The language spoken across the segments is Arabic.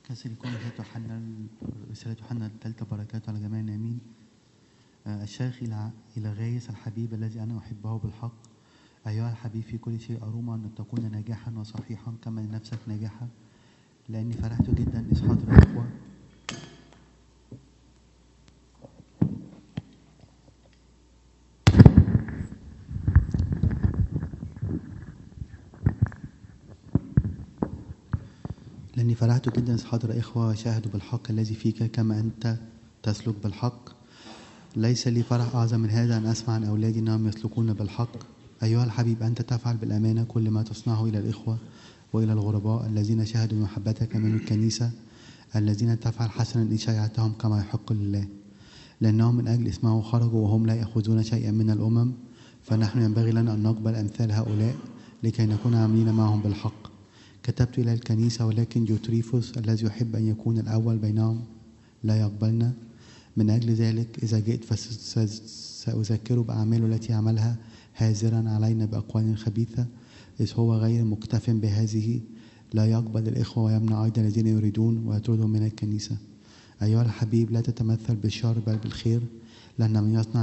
كسر يكون رسالة يوحنا الثالثة بركاته على جميعنا آمين. الشيخ إلى غايس الحبيب الذي أنا أحبه بالحق، أيها الحبيب في كل شيء أروم أن تكون ناجحا وصحيحا كما لنفسك ناجحة، لأني فرحت جدا إذ حضر الإخوة شاهدوا بالحق الذي فيك كما أنت تسلك بالحق. ليس لي فرح أعظم من هذا أن أسمع عن أولادي أنهم يسلكون بالحق. أيها الحبيب أنت تفعل بالأمانة كل ما تصنعه إلى الإخوة وإلى الغرباء الذين شهدوا محبتك من الكنيسة، الذين تفعل حسنا إن شيعتهم كما يحق لله، لأنهم من أجل اسمه خرجوا وهم لا يأخذون شيئا من الأمم، فنحن ينبغي لنا أن نقبل أمثال هؤلاء لكي نكون عاملين معهم بالحق. كتبت إلى الكنيسة، ولكن ديوتريفوس الذي يحب أن يكون الأول بينهم لا يقبلنا. من أجل ذلك إذا جئت فسأذكره بأعماله التي عملها، هازرا علينا بأقوال خبيثة، إذ هو غير مكتف بهذه، لا يقبل الإخوة ويمنع أيضا الذين يريدون ويطردهم من الكنيسة. أيها الحبيب لا تتمثل بالشر بل بالخير، لأن من يصنع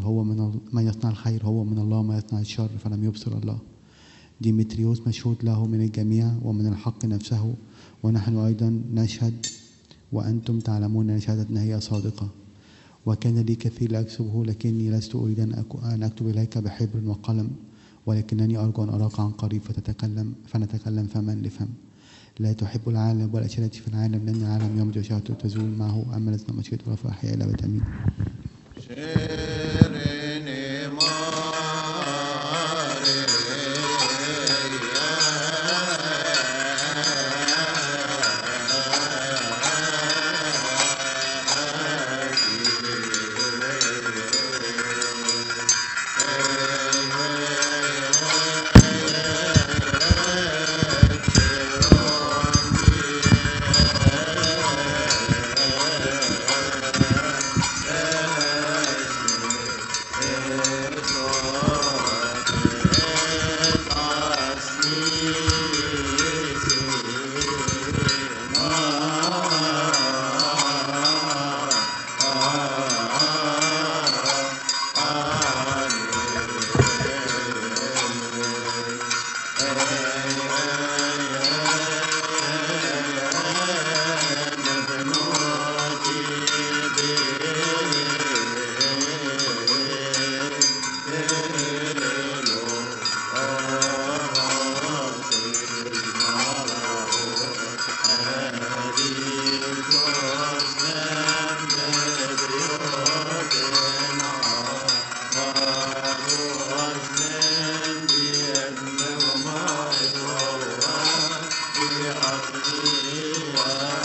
الخير هو من الله، وما يصنع الشر فلم يبصر الله. ديمتريوس مشهود له من الجميع ومن الحق نفسه، ونحن أيضا نشهد وأنتم تعلمون أن شهادتنا هي صادقة. وكان لي كثير لأكتبه، لكني لست أريد أن أكتب إليك بحبر وقلم، ولكنني أرجو أن أراك عن قريب فنتكلم فما لفم. لا تحب العالم ولا الأشياء التي في العالم، لأن العالم يمضي وشهوته تزول معه، أما لسنا مشيئة الله فأحيا إلى أبد. آمين. Yeah.